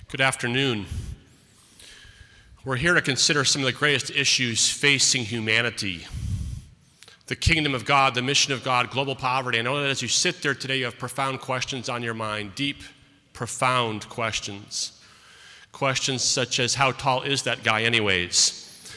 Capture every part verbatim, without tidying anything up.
Good afternoon. We're here to consider some of the greatest issues facing humanity. The kingdom of God, the mission of God, global poverty. I know that as you sit there today, you have profound questions on your mind, deep, profound questions. Questions such as, how tall is that guy anyways?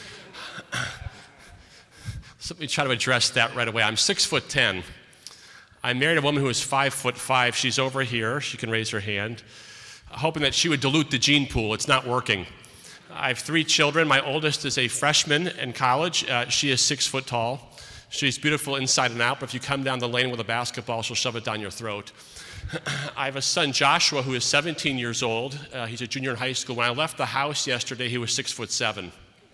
So let me try to address that right away. I'm six foot ten. I married a woman who is five foot five. She's over here. She can raise her hand. Hoping that she would dilute the gene pool. It's not working. I have three children. My oldest is a freshman in college. Uh, she is six foot tall. She's beautiful inside and out, but if you come down the lane with a basketball, she'll shove it down your throat. I have a son, Joshua, who is seventeen years old. Uh, he's a junior in high school. When I left the house yesterday, he was six foot seven.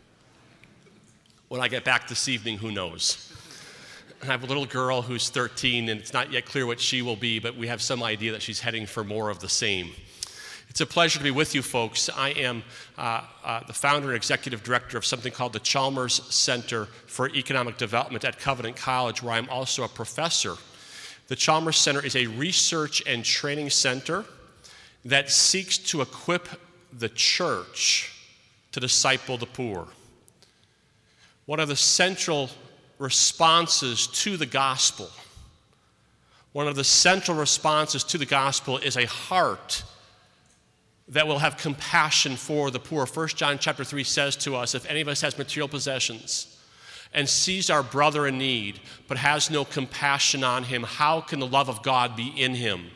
When I get back this evening, who knows? I have a little girl who's thirteen, and it's not yet clear what she will be, but we have some idea that she's heading for more of the same. It's a pleasure to be with you folks. I am uh, uh, the founder and executive director of something called the Chalmers Center for Economic Development at Covenant College, where I'm also a professor. The Chalmers Center is a research and training center that seeks to equip the church to disciple the poor. One of the central responses to the gospel, one of the central responses to the gospel is a heart that will have compassion for the poor. First John chapter three says to us, if any of us has material possessions and sees our brother in need, but has no compassion on him, how can the love of God be in him?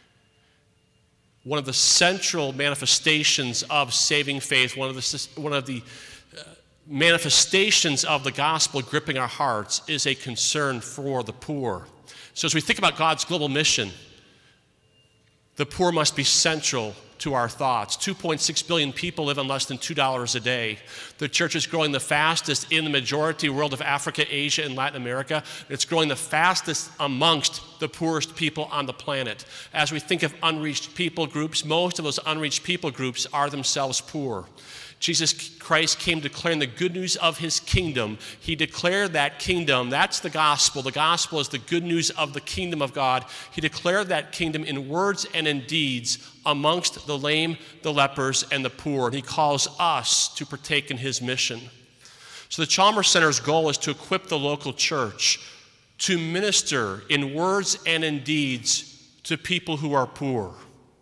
One of the central manifestations of saving faith, one of the, one of the uh, manifestations of the gospel gripping our hearts is a concern for the poor. So as we think about God's global mission, the poor must be central to our thoughts. two point six billion people live on less than two dollars a day. The church is growing the fastest in the majority world of Africa, Asia, and Latin America. It's growing the fastest amongst the poorest people on the planet. As we think of unreached people groups, most of those unreached people groups are themselves poor. Jesus Christ came declaring the good news of his kingdom. He declared that kingdom. That's the gospel. The gospel is the good news of the kingdom of God. He declared that kingdom in words and in deeds amongst the lame, the lepers, and the poor. And he calls us to partake in his mission. So the Chalmers Center's goal is to equip the local church to minister in words and in deeds to people who are poor.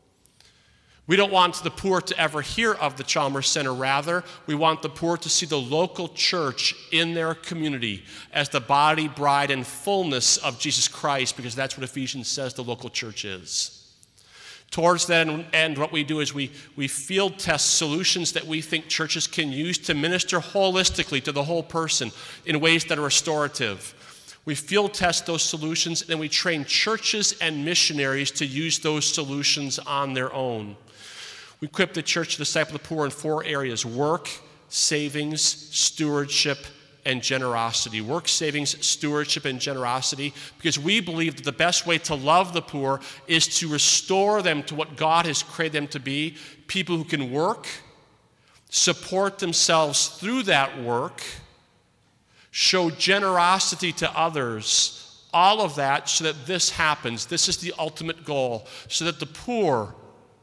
We don't want the poor to ever hear of the Chalmers Center. Rather, we want the poor to see the local church in their community as the body, bride, and fullness of Jesus Christ, because that's what Ephesians says the local church is. Towards that end, what we do is we, we field test solutions that we think churches can use to minister holistically to the whole person in ways that are restorative. We field test those solutions, and then we train churches and missionaries to use those solutions on their own. We equip the church to disciple the poor in four areas: work, savings, stewardship, and generosity. Work, savings, stewardship, and generosity, because we believe that the best way to love the poor is to restore them to what God has created them to be, people who can work, support themselves through that work, show generosity to others, all of that so that this happens. This is the ultimate goal, so that the poor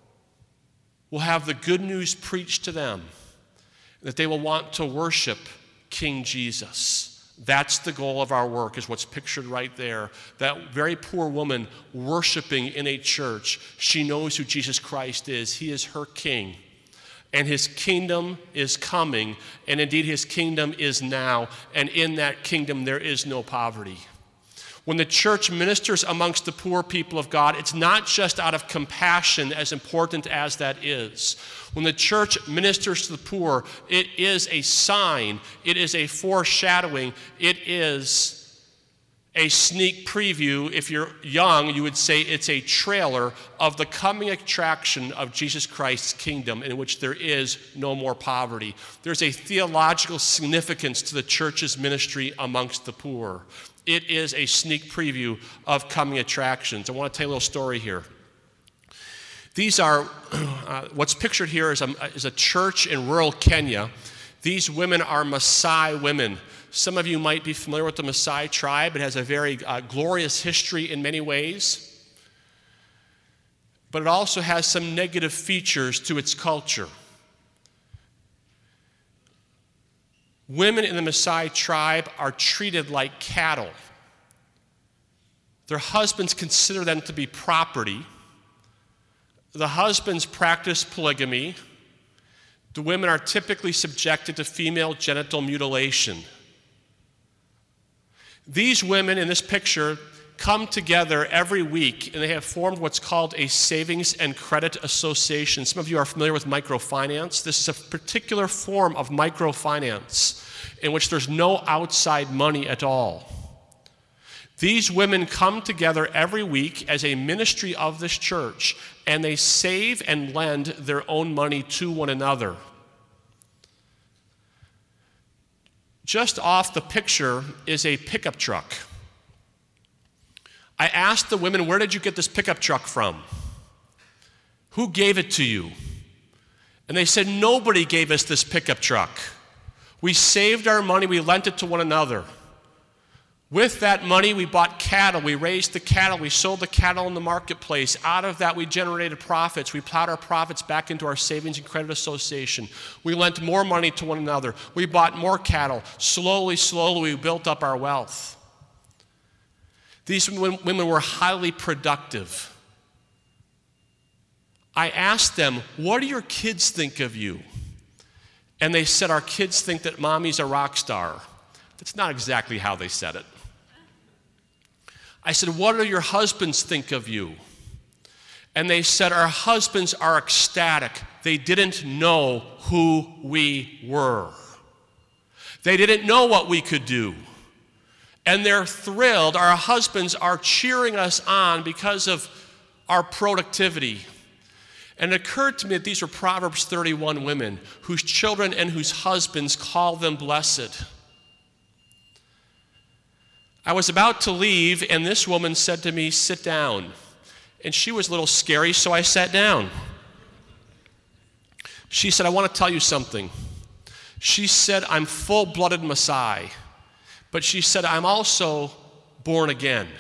will have the good news preached to them, that they will want to worship King Jesus. That's the goal of our work, is what's pictured right there. That very poor woman worshiping in a church. She knows who Jesus Christ is. He is her king. And his kingdom is coming, and indeed his kingdom is now, and in that kingdom there is no poverty. When the church ministers amongst the poor people of God, it's not just out of compassion, as important as that is. When the church ministers to the poor, it is a sign, it is a foreshadowing, it is a sneak preview. If you're young, you would say it's a trailer of the coming attraction of Jesus Christ's kingdom, in which there is no more poverty. There's a theological significance to the church's ministry amongst the poor. It is a sneak preview of coming attractions. I want to tell you a little story here. These are, uh, what's pictured here is a, is a church in rural Kenya. These women are Maasai women. Some of you might be familiar with the Maasai tribe. It has a very uh, glorious history in many ways. but it also has some negative features to its culture. Women in the Maasai tribe are treated like cattle. Their husbands consider them to be property. The husbands practice polygamy. The women are typically subjected to female genital mutilation. These women in this picture come together every week, and they have formed what's called a savings and credit association. Some of you are familiar with microfinance. This is a particular form of microfinance in which there's no outside money at all. These women come together every week as a ministry of this church, and they save and lend their own money to one another. Just off the picture is a pickup truck. I asked the women, where did you get this pickup truck from? Who gave it to you? And they said, nobody gave us this pickup truck. We saved our money, we lent it to one another. With that money, we bought cattle, we raised the cattle, we sold the cattle in the marketplace. Out of that, we generated profits. We plowed our profits back into our savings and credit association. We lent more money to one another. We bought more cattle. Slowly, slowly, we built up our wealth. These women were highly productive. I asked them, what do your kids think of you? And they said, our kids think that mommy's a rock star. That's not exactly how they said it. I said, what do your husbands think of you? And they said, our husbands are ecstatic. They didn't know who we were. They didn't know what we could do. And they're thrilled. Our husbands are cheering us on because of our productivity. And it occurred to me that these were Proverbs thirty-one women whose children and whose husbands call them blessed. I was about to leave, and this woman said to me, sit down. And she was a little scary, so I sat down. She said, I want to tell you something. She said, I'm full-blooded Maasai, but she said, I'm also born again.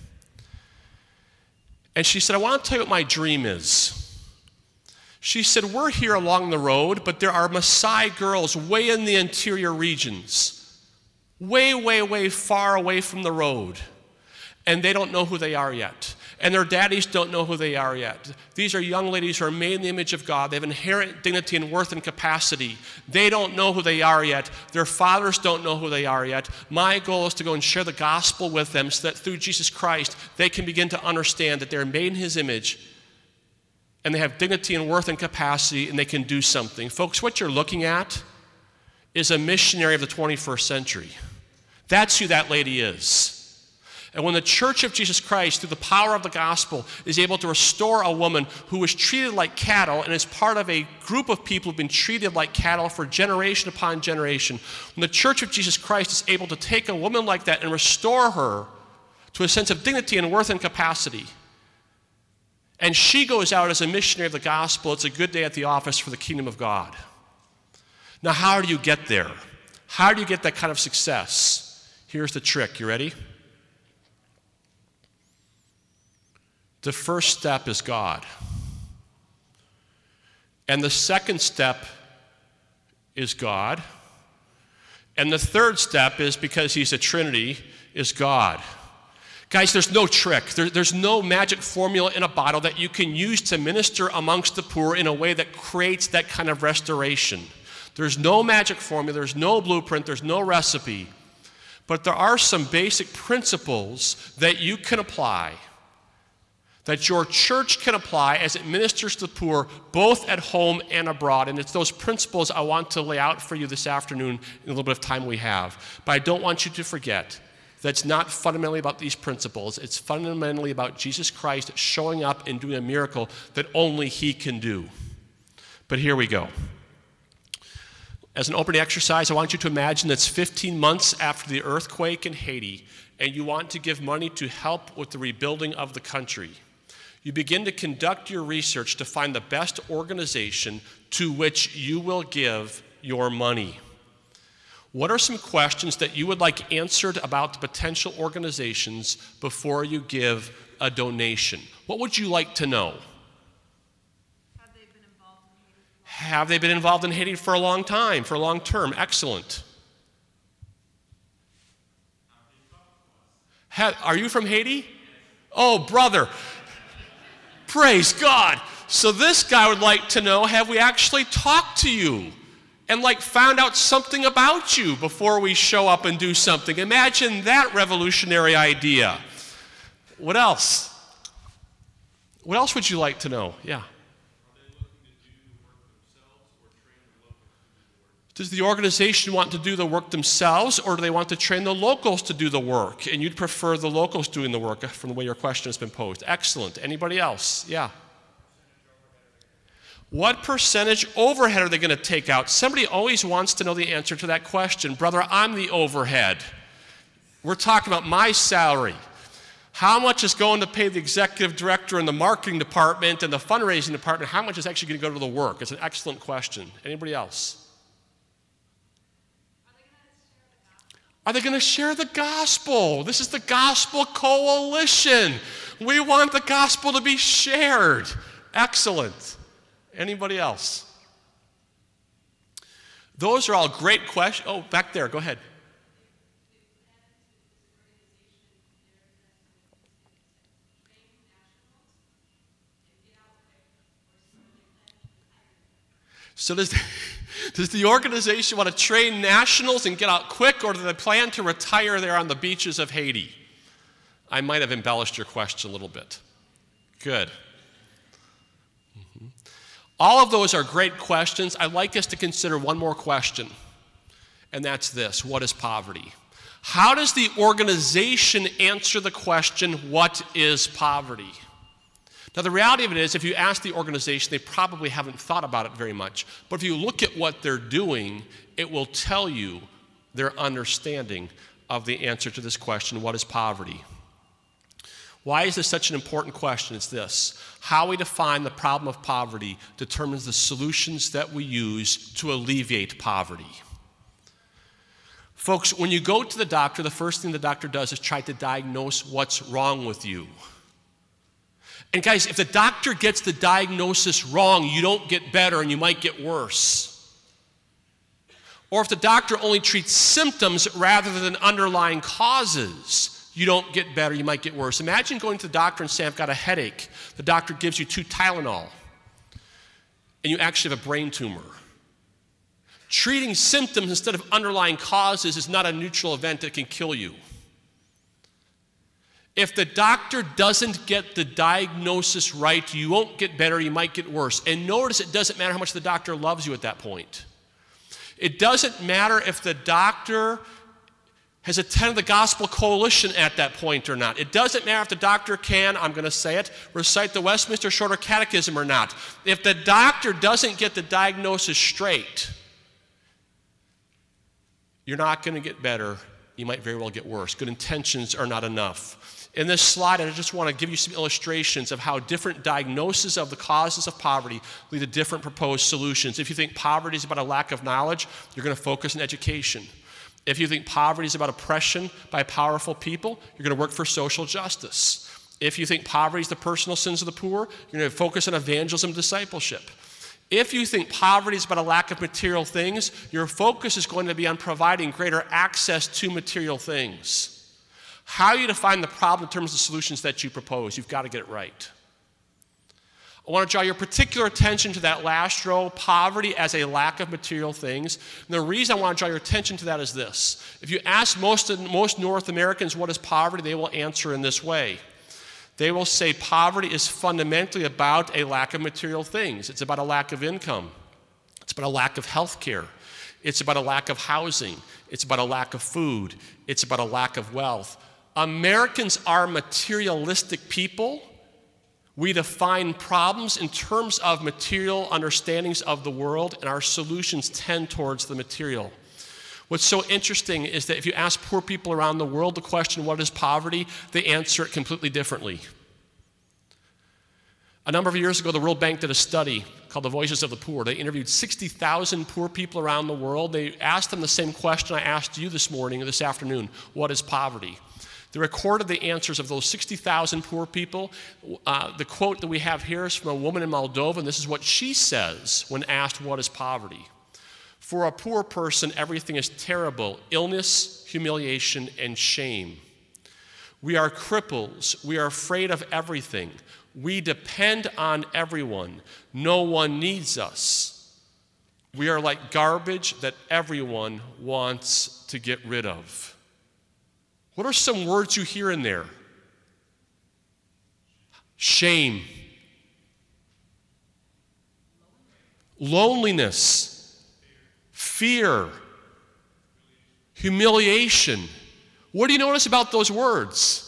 And she said, I want to tell you what my dream is. She said, we're here along the road, but there are Maasai girls way in the interior regions, way, way, way far away from the road, and they don't know who they are yet. And their daddies don't know who they are yet. These are young ladies who are made in the image of God. They have inherent dignity and worth and capacity. They don't know who they are yet. Their fathers don't know who they are yet. My goal is to go and share the gospel with them so that through Jesus Christ, they can begin to understand that they're made in his image, and they have dignity and worth and capacity, and they can do something. Folks, what you're looking at is a missionary of the twenty-first century. That's who that lady is. And when the Church of Jesus Christ, through the power of the gospel, is able to restore a woman who was treated like cattle and is part of a group of people who have been treated like cattle for generation upon generation, when the Church of Jesus Christ is able to take a woman like that and restore her to a sense of dignity and worth and capacity, and she goes out as a missionary of the gospel, it's a good day at the office for the kingdom of God. Now, how do you get there? How do you get that kind of success? Here's the trick. You ready? The first step is God. And the second step is God. And the third step is, because he's a Trinity, is God. Guys, there's no trick. There, there's no magic formula in a bottle that you can use to minister amongst the poor in a way that creates that kind of restoration. There's no magic formula. There's no blueprint. There's no recipe. But there are some basic principles that you can apply, that your church can apply as it ministers to the poor, both at home and abroad. And it's those principles I want to lay out for you this afternoon in a little bit of time we have. But I don't want you to forget that it's not fundamentally about these principles. It's fundamentally about Jesus Christ showing up and doing a miracle that only he can do. But here we go. As an opening exercise, I want you to imagine it's fifteen months after the earthquake in Haiti, and you want to give money to help with the rebuilding of the country. You begin to conduct your research to find the best organization to which you will give your money. What are some questions that you would like answered about the potential organizations before you give a donation? What would you like to know? Have they been involved in Haiti for a long time, for a long term? Excellent. Have, are you from Haiti? Oh, brother. Praise God. So this guy would like to know, have we actually talked to you and like found out something about you before we show up and do something? Imagine that revolutionary idea. What else? What else would you like to know? Yeah. Does the organization want to do the work themselves, or do they want to train the locals to do the work? And you'd prefer the locals doing the work from the way your question has been posed. Excellent. Anybody else? Yeah. What percentage overhead are they going to take out? Somebody always wants to know the answer to that question. Brother, I'm the overhead. We're talking about my salary. How much is going to pay the executive director and the marketing department and the fundraising department? How much is actually going to go to the work? It's an excellent question. Anybody else? Are they going to share the gospel? This is the Gospel Coalition. We want the gospel to be shared. Excellent. Anybody else? Those are all great questions. Oh, back there. Go ahead. So does, does the organization want to train nationals and get out quick, or do they plan to retire there on the beaches of Haiti? I might have embellished your question a little bit. Good. Mm-hmm. All of those are great questions. I'd like us to consider one more question, and that's this: what is poverty? How does the organization answer the question, what is poverty? Now, the reality of it is, if you ask the organization, they probably haven't thought about it very much. But if you look at what they're doing, it will tell you their understanding of the answer to this question, what is poverty? Why is this such an important question? It's this: how we define the problem of poverty determines the solutions that we use to alleviate poverty. Folks, when you go to the doctor, the first thing the doctor does is try to diagnose what's wrong with you. And guys, if the doctor gets the diagnosis wrong, you don't get better and you might get worse. Or if the doctor only treats symptoms rather than underlying causes, you don't get better, you might get worse. Imagine going to the doctor and saying, I've got a headache. The doctor gives you two Tylenol, and you actually have a brain tumor. Treating symptoms instead of underlying causes is not a neutral event that can kill you. If the doctor doesn't get the diagnosis right, you won't get better, you might get worse. And notice, it doesn't matter how much the doctor loves you at that point. It doesn't matter if the doctor has attended the Gospel Coalition at that point or not. It doesn't matter if the doctor can, I'm going to say it, recite the Westminster Shorter Catechism or not. If the doctor doesn't get the diagnosis straight, you're not going to get better. You might very well get worse. Good intentions are not enough. In this slide, I just want to give you some illustrations of how different diagnoses of the causes of poverty lead to different proposed solutions. If you think poverty is about a lack of knowledge, you're going to focus on education. If you think poverty is about oppression by powerful people, you're going to work for social justice. If you think poverty is the personal sins of the poor, you're going to focus on evangelism and discipleship. If you think poverty is about a lack of material things, your focus is going to be on providing greater access to material things. How you define the problem in terms of the solutions that you propose, you've got to get it right. I want to draw your particular attention to that last row, poverty as a lack of material things. And the reason I want to draw your attention to that is this. If you ask most, most North Americans what is poverty, they will answer in this way. They will say poverty is fundamentally about a lack of material things. It's about a lack of income. It's about a lack of health care. It's about a lack of housing. It's about a lack of food. It's about a lack of wealth. Americans are materialistic people. We define problems in terms of material understandings of the world, and our solutions tend towards the material. What's so interesting is that if you ask poor people around the world the question, what is poverty, they answer it completely differently. A number of years ago, the World Bank did a study called The Voices of the Poor. They interviewed sixty thousand poor people around the world. They asked them the same question I asked you this morning or this afternoon, what is poverty? They recorded the answers of those sixty thousand poor people. Uh, the quote that we have here is from a woman in Moldova, and this is what she says when asked, what is poverty? For a poor person, everything is terrible: illness, humiliation, and shame. We are cripples. We are afraid of everything. We depend on everyone. No one needs us. We are like garbage that everyone wants to get rid of. What are some words you hear in there? Shame. Loneliness. Fear. Humiliation. What do you notice about those words?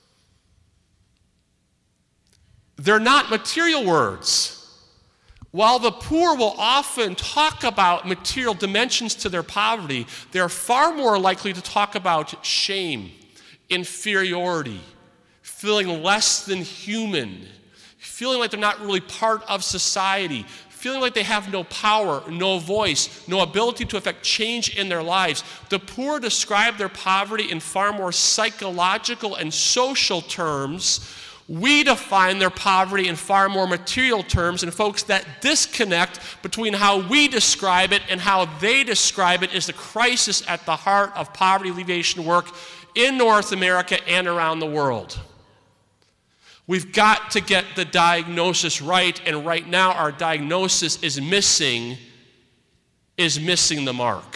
They're not material words. While the poor will often talk about material dimensions to their poverty, they're far more likely to talk about shame, inferiority, feeling less than human, feeling like they're not really part of society, feeling like they have no power, no voice, no ability to affect change in their lives. The poor describe their poverty in far more psychological and social terms. We define their poverty in far more material terms, and folks, that disconnect between how we describe it and how they describe it is the crisis at the heart of poverty alleviation work in North America and around the world. We've got to get the diagnosis right, and right now our diagnosis is missing, is missing the mark.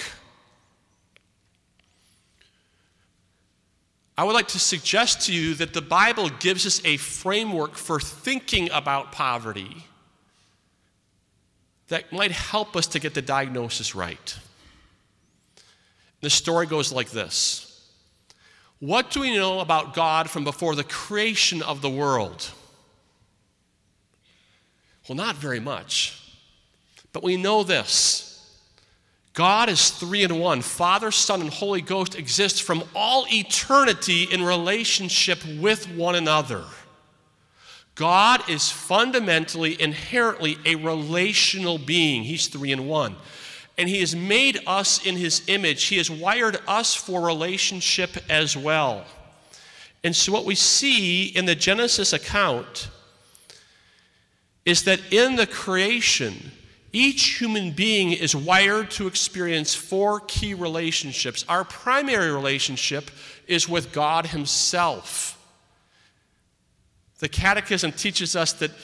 I would like to suggest to you that the Bible gives us a framework for thinking about poverty that might help us to get the diagnosis right. The story goes like this. What do we know about God from before the creation of the world? Well, not very much. But we know this. God is three in one. Father, Son, and Holy Ghost exist from all eternity in relationship with one another. God is fundamentally, inherently a relational being. He's three in one. And he has made us in his image. He has wired us for relationship as well. And so what we see in the Genesis account is that in the creation, each human being is wired to experience four key relationships. Our primary relationship is with God himself. The Catechism teaches us that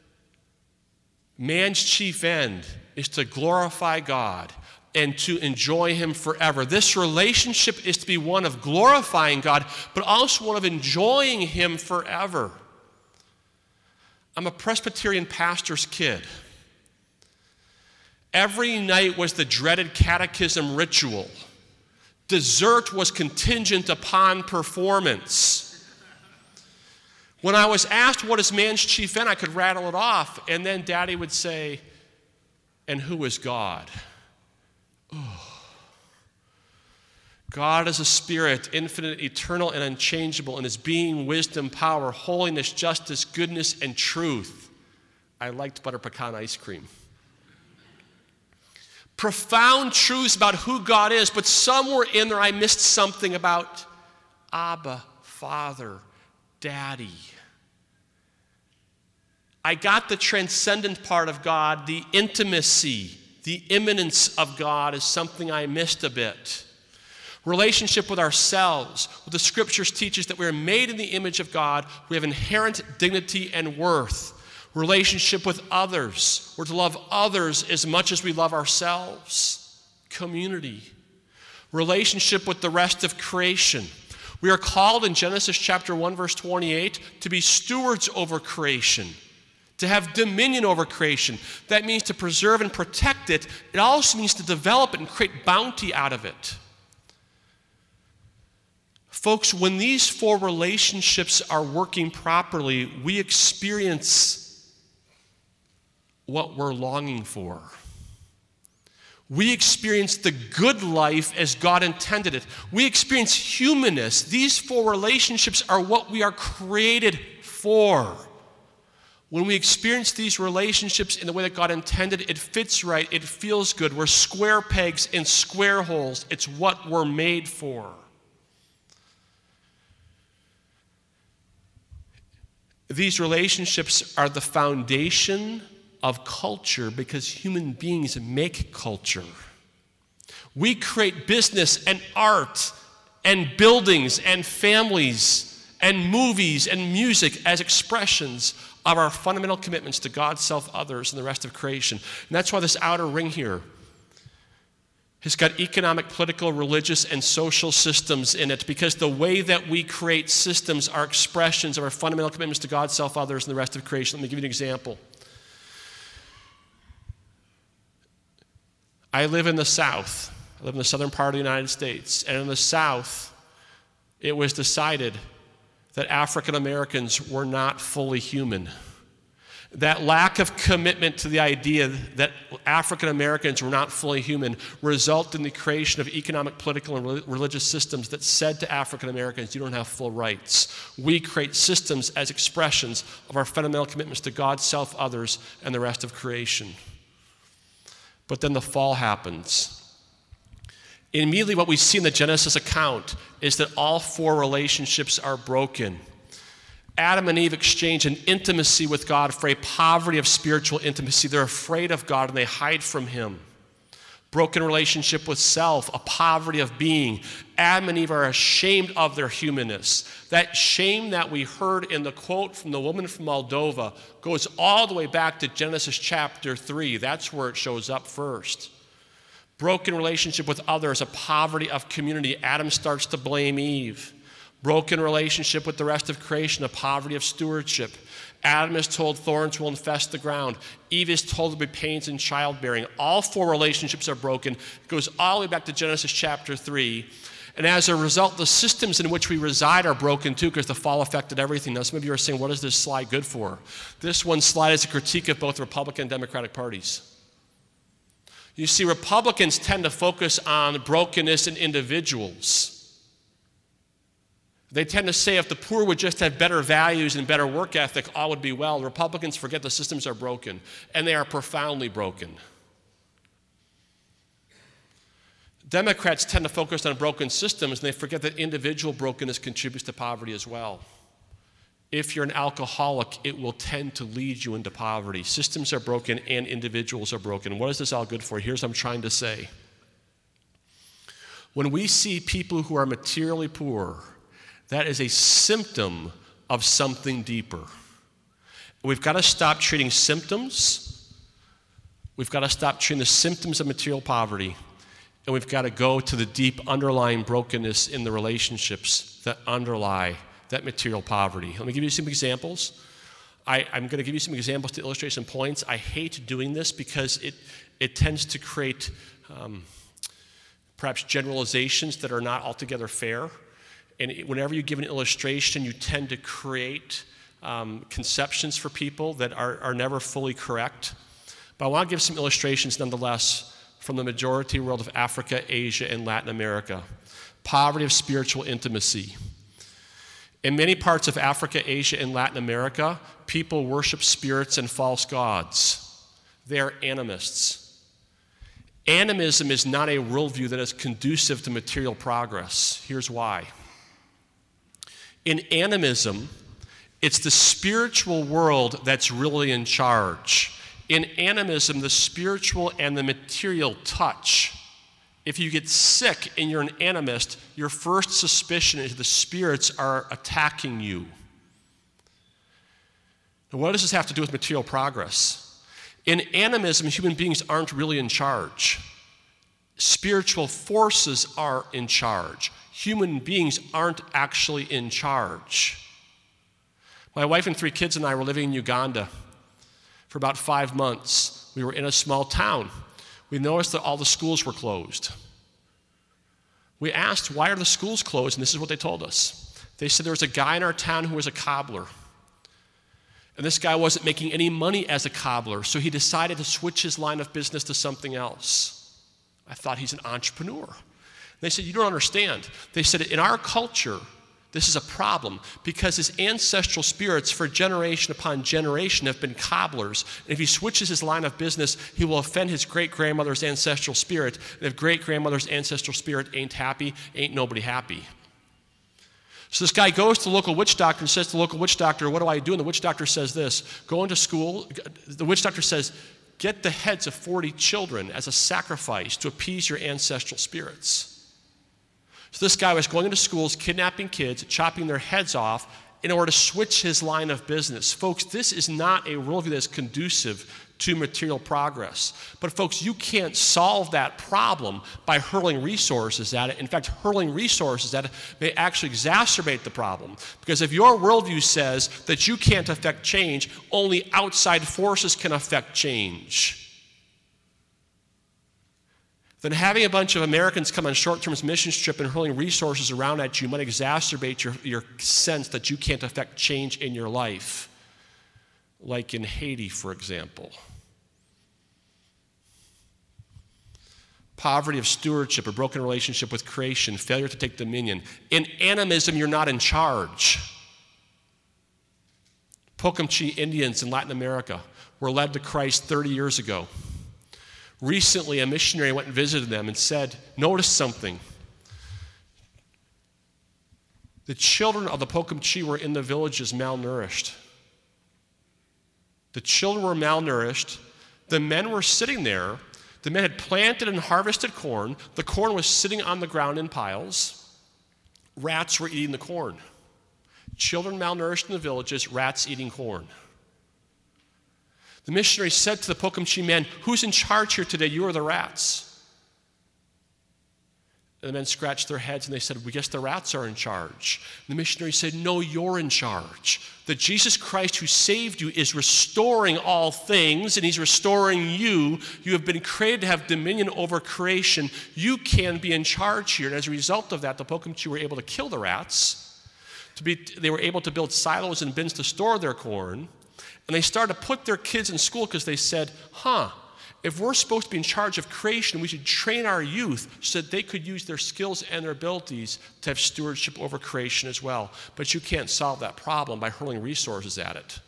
man's chief end is to glorify God and to enjoy him forever. This relationship is to be one of glorifying God, but also one of enjoying him forever. I'm a Presbyterian pastor's kid. Every night was the dreaded catechism ritual. Dessert was contingent upon performance. When I was asked what is man's chief end, I could rattle it off, and then Daddy would say, and who is God? Oh. God is a spirit, infinite, eternal, and unchangeable in his being, wisdom, power, holiness, justice, goodness, and truth. I liked butter pecan ice cream. Profound truths about who God is, but somewhere in there I missed something about Abba, Father, Daddy. I got the transcendent part of God, the intimacy, the immanence of God is something I missed a bit. Relationship with ourselves. Well, the scriptures teach us that we are made in the image of God. We have inherent dignity and worth. Relationship with others. We're to love others as much as we love ourselves. Community. Relationship with the rest of creation. We are called in Genesis chapter one, verse twenty-eight, to be stewards over creation, to have dominion over creation. That means to preserve and protect it. It also means to develop it and create bounty out of it. Folks, when these four relationships are working properly, we experience what we're longing for. We experience the good life as God intended it. We experience humanness. These four relationships are what we are created for. When we experience these relationships in the way that God intended, it fits right, it feels good. We're square pegs in square holes. It's what we're made for. These relationships are the foundation of culture because human beings make culture. We create business and art and buildings and families and movies and music as expressions of our fundamental commitments to God, self, others, and the rest of creation. And that's why this outer ring here has got economic, political, religious, and social systems in it, because the way that we create systems are expressions of our fundamental commitments to God, self, others, and the rest of creation. Let me give you an example. I live in the South. I live in the southern part of the United States. And in the South, it was decided that African Americans were not fully human. That lack of commitment to the idea that African Americans were not fully human resulted in the creation of economic, political, and religious systems that said to African Americans, you don't have full rights. We create systems as expressions of our fundamental commitments to God, self, others, and the rest of creation. But then the fall happens. Immediately what we see in the Genesis account is that all four relationships are broken. Adam and Eve exchange an intimacy with God for a poverty of spiritual intimacy. They're afraid of God and they hide from him. Broken relationship with self, a poverty of being. Adam and Eve are ashamed of their humanness. That shame that we heard in the quote from the woman from Moldova goes all the way back to Genesis chapter three. That's where it shows up first. Broken relationship with others, a poverty of community. Adam starts to blame Eve. Broken relationship with the rest of creation, a poverty of stewardship. Adam is told thorns will infest the ground. Eve is told to be pains in childbearing. All four relationships are broken. It goes all the way back to Genesis chapter three. And as a result, the systems in which we reside are broken too, because the fall affected everything. Now, some of you are saying, what is this slide good for? This one slide is a critique of both the Republican and Democratic parties. You see, Republicans tend to focus on brokenness in individuals. They tend to say if the poor would just have better values and better work ethic, all would be well. Republicans forget the systems are broken, and they are profoundly broken. Democrats tend to focus on broken systems, and they forget that individual brokenness contributes to poverty as well. If you're an alcoholic, it will tend to lead you into poverty. Systems are broken and individuals are broken. What is this all good for? Here's what I'm trying to say. When we see people who are materially poor, that is a symptom of something deeper. We've got to stop treating symptoms. We've got to stop treating the symptoms of material poverty. And we've got to go to the deep underlying brokenness in the relationships that underlie that material poverty. Let me give you some examples. I, I'm going to give you some examples to illustrate some points. I hate doing this because it, it tends to create um, perhaps generalizations that are not altogether fair. And it, whenever you give an illustration, you tend to create um, conceptions for people that are, are never fully correct. But I want to give some illustrations nonetheless from the majority world of Africa, Asia, and Latin America. Poverty of spiritual intimacy. In many parts of Africa, Asia, and Latin America, people worship spirits and false gods. They are animists. Animism is not a worldview that is conducive to material progress. Here's why. In animism, it's the spiritual world that's really in charge. In animism, the spiritual and the material touch. If you get sick and you're an animist, your first suspicion is the spirits are attacking you. Now, what does this have to do with material progress? In animism, human beings aren't really in charge. Spiritual forces are in charge. Human beings aren't actually in charge. My wife and three kids and I were living in Uganda for about five months. We were in a small town. We noticed that all the schools were closed. We asked, why are the schools closed? And this is what they told us. They said there was a guy in our town who was a cobbler. And this guy wasn't making any money as a cobbler, so he decided to switch his line of business to something else. I thought he's an entrepreneur. They said, you don't understand. They said, in our culture, this is a problem because his ancestral spirits for generation upon generation have been cobblers. And if he switches his line of business, he will offend his great-grandmother's ancestral spirit. And if great-grandmother's ancestral spirit ain't happy, ain't nobody happy. So this guy goes to the local witch doctor and says to the local witch doctor, what do I do? And the witch doctor says this, go into school. The witch doctor says, get the heads of forty children as a sacrifice to appease your ancestral spirits. So this guy was going into schools, kidnapping kids, chopping their heads off in order to switch his line of business. Folks, this is not a worldview that is conducive to material progress. But folks, you can't solve that problem by hurling resources at it. In fact, hurling resources at it may actually exacerbate the problem. Because if your worldview says that you can't affect change, only outside forces can affect change, then having a bunch of Americans come on short-term mission trip and hurling resources around at you might exacerbate your, your sense that you can't affect change in your life. Like in Haiti, for example. Poverty of stewardship, a broken relationship with creation, failure to take dominion. In animism, you're not in charge. Pocumtusi Indians in Latin America were led to Christ thirty years ago. Recently, a missionary went and visited them and said, notice something. The children of the Pocumtusi were in the villages malnourished. The children were malnourished. The men were sitting there. The men had planted and harvested corn. The corn was sitting on the ground in piles. Rats were eating the corn. Children malnourished in the villages, rats eating corn. The missionary said to the Pocumtusi men, who's in charge here today, you or the rats? And the men scratched their heads and they said, we guess the rats are in charge. And the missionary said, no, you're in charge. That Jesus Christ who saved you is restoring all things, and he's restoring you. You have been created to have dominion over creation. You can be in charge here. And as a result of that, the Pocumtusi were able to kill the rats. To be, they were able to build silos and bins to store their corn. And they started to put their kids in school because they said, huh, if we're supposed to be in charge of creation, we should train our youth so that they could use their skills and their abilities to have stewardship over creation as well. But you can't solve that problem by hurling resources at it.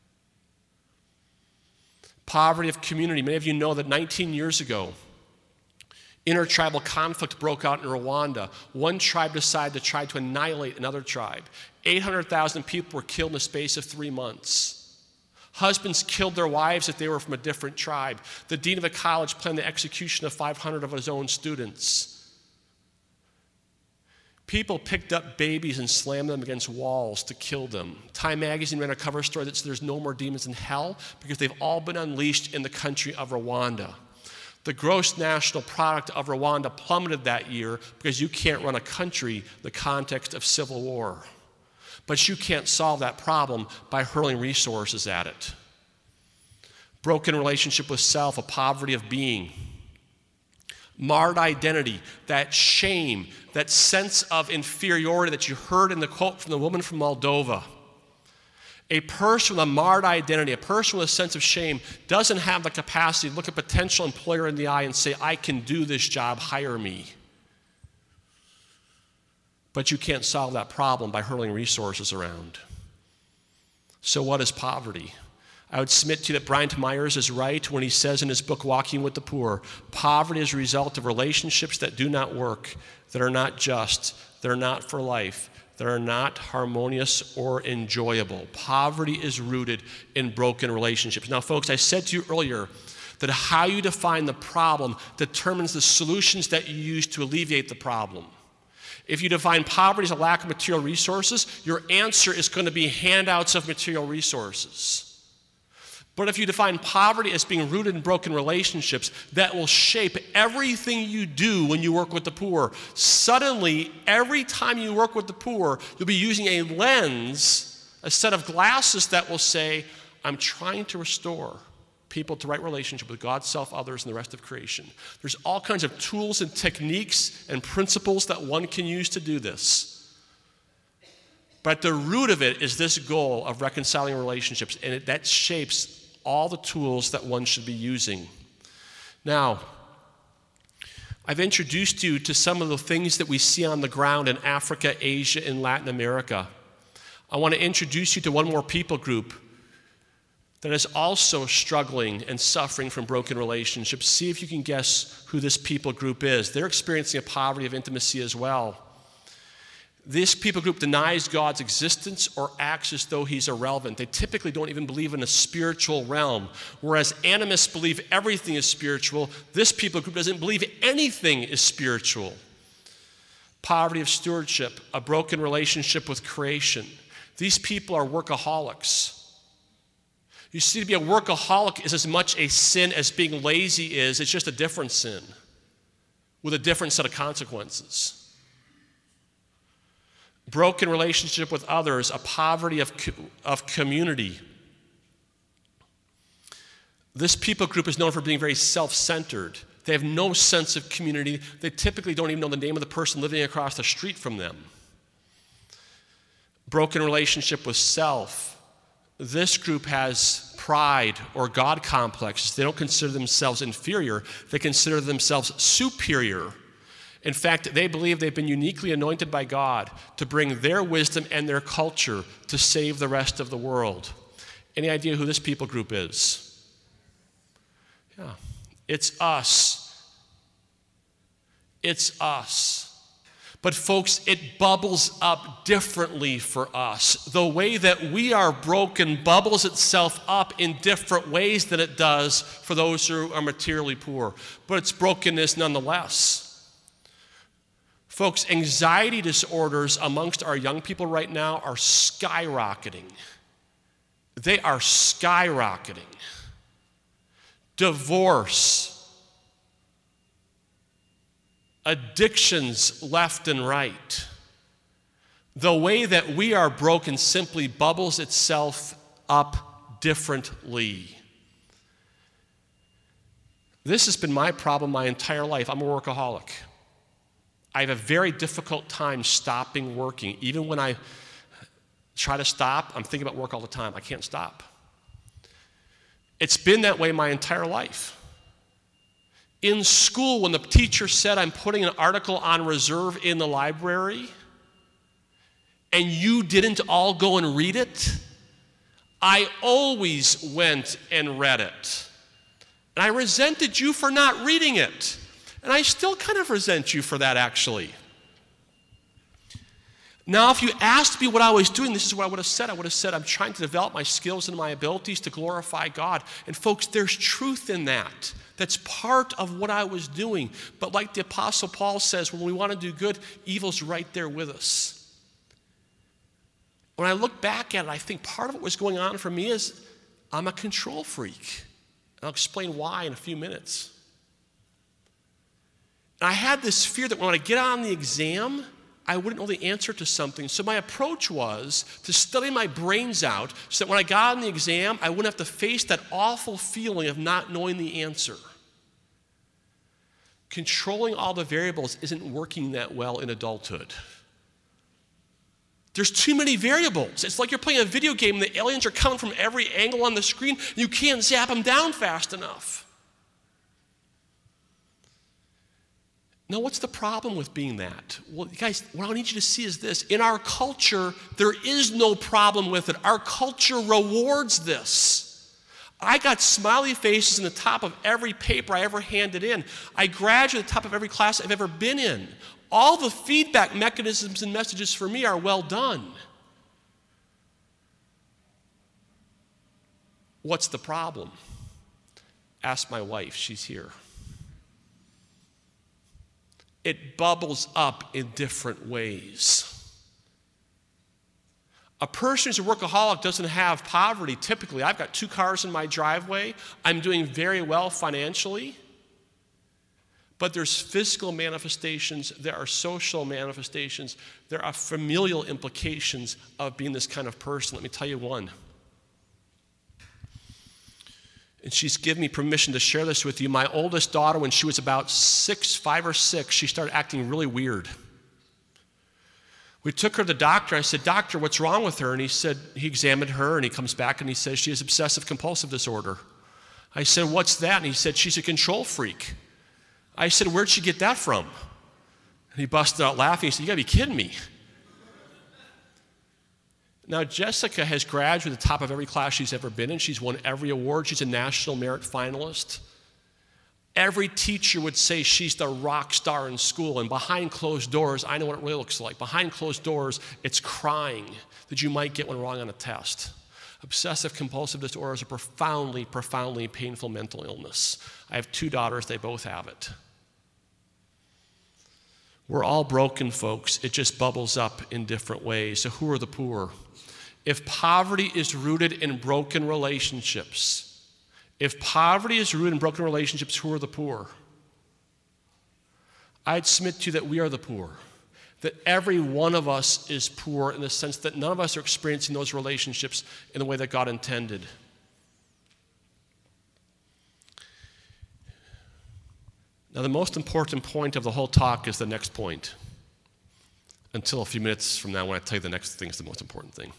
Poverty of community. Many of you know that nineteen years ago, intertribal conflict broke out in Rwanda. One tribe decided to try to annihilate another tribe. eight hundred thousand people were killed in the space of three months. Husbands killed their wives if they were from a different tribe. The dean of a college planned the execution of five hundred of his own students. People picked up babies and slammed them against walls to kill them. Time magazine ran a cover story that said there's no more demons in hell because they've all been unleashed in the country of Rwanda. The gross national product of Rwanda plummeted that year because you can't run a country in the context of civil war. But you can't solve that problem by hurling resources at it. Broken relationship with self, a poverty of being. Marred identity, that shame, that sense of inferiority that you heard in the quote from the woman from Moldova. A person with a marred identity, a person with a sense of shame, doesn't have the capacity to look a potential employer in the eye and say, I can do this job, hire me. But you can't solve that problem by hurling resources around. So what is poverty? I would submit to you that Bryant Myers is right when he says in his book, Walking with the Poor, poverty is a result of relationships that do not work, that are not just, that are not for life, that are not harmonious or enjoyable. Poverty is rooted in broken relationships. Now, folks, I said to you earlier that how you define the problem determines the solutions that you use to alleviate the problem. If you define poverty as a lack of material resources, your answer is going to be handouts of material resources. But if you define poverty as being rooted in broken relationships, that will shape everything you do when you work with the poor. Suddenly, every time you work with the poor, you'll be using a lens, a set of glasses that will say, I'm trying to restore people to right relationship with God, self, others, and the rest of creation. There's all kinds of tools and techniques and principles that one can use to do this. But the root of it is this goal of reconciling relationships, and it, that shapes all the tools that one should be using. Now, I've introduced you to some of the things that we see on the ground in Africa, Asia, and Latin America. I want to introduce you to one more people group that is also struggling and suffering from broken relationships. See if you can guess who this people group is. They're experiencing a poverty of intimacy as well. This people group denies God's existence or acts as though he's irrelevant. They typically don't even believe in a spiritual realm. Whereas animists believe everything is spiritual, this people group doesn't believe anything is spiritual. Poverty of stewardship, a broken relationship with creation. These people are workaholics. You see, to be a workaholic is as much a sin as being lazy is. It's just a different sin with a different set of consequences. Broken relationship with others, a poverty of, of community. This people group is known for being very self-centered. They have no sense of community. They typically don't even know the name of the person living across the street from them. Broken relationship with self. This group has pride or God complexes. They don't consider themselves inferior. They consider themselves superior. In fact, they believe they've been uniquely anointed by God to bring their wisdom and their culture to save the rest of the world. Any idea who this people group is? Yeah, it's us. It's us. But folks, it bubbles up differently for us. The way that we are broken bubbles itself up in different ways than it does for those who are materially poor. But it's brokenness nonetheless. Folks, anxiety disorders amongst our young people right now are skyrocketing. They are skyrocketing. Divorce, addictions left and right. The way that we are broken simply bubbles itself up differently. This has been my problem my entire life. I'm a workaholic. I have a very difficult time stopping working. Even when I try to stop, I'm thinking about work all the time. I can't stop. It's been that way my entire life. In school, when the teacher said, I'm putting an article on reserve in the library, and you didn't all go and read it, I always went and read it. And I resented you for not reading it. And I still kind of resent you for that, actually. Now, if you asked me what I was doing, this is what I would have said. I would have said, I'm trying to develop my skills and my abilities to glorify God. And folks, there's truth in that. That's part of what I was doing. But like the Apostle Paul says, when we want to do good, evil's right there with us. When I look back at it, I think part of what was going on for me is I'm a control freak. And I'll explain why in a few minutes. I had this fear that when I get on the exam, I wouldn't know the answer to something. So my approach was to study my brains out so that when I got on the exam, I wouldn't have to face that awful feeling of not knowing the answer. Controlling all the variables isn't working that well in adulthood. There's too many variables. It's like you're playing a video game and the aliens are coming from every angle on the screen and you can't zap them down fast enough. Now, what's the problem with being that? Well, guys, what I need you to see is this. In our culture, there is no problem with it. Our culture rewards this. I got smiley faces in the top of every paper I ever handed in. I graduated at the top of every class I've ever been in. All the feedback mechanisms and messages for me are well done. What's the problem? Ask my wife. She's here. It bubbles up in different ways. A person who's a workaholic doesn't have poverty typically. I've got two cars in my driveway. I'm doing very well financially. But there's physical manifestations, there are social manifestations, there are familial implications of being this kind of person. Let me tell you one. And she's given me permission to share this with you. My oldest daughter, when she was about six, five or six, she started acting really weird. We took her to the doctor. I said, Doctor, what's wrong with her? And he said, he examined her and he comes back and he says, she has obsessive compulsive disorder. I said, what's that? And he said, she's a control freak. I said, where'd she get that from? And he busted out laughing. He said, you gotta be kidding me. Now, Jessica has graduated at the top of every class she's ever been in. She's won every award. She's a national merit finalist. Every teacher would say she's the rock star in school, and behind closed doors, I know what it really looks like. Behind closed doors, it's crying that you might get one wrong on a test. Obsessive compulsive disorder is a profoundly, profoundly painful mental illness. I have two daughters, they both have it. We're all broken, folks. It just bubbles up in different ways. So who are the poor? If poverty is rooted in broken relationships, if poverty is rooted in broken relationships, who are the poor? I'd submit to you that we are the poor, that every one of us is poor in the sense that none of us are experiencing those relationships in the way that God intended. Now, the most important point of the whole talk is the next point, until a few minutes from now when I tell you the next thing is the most important thing.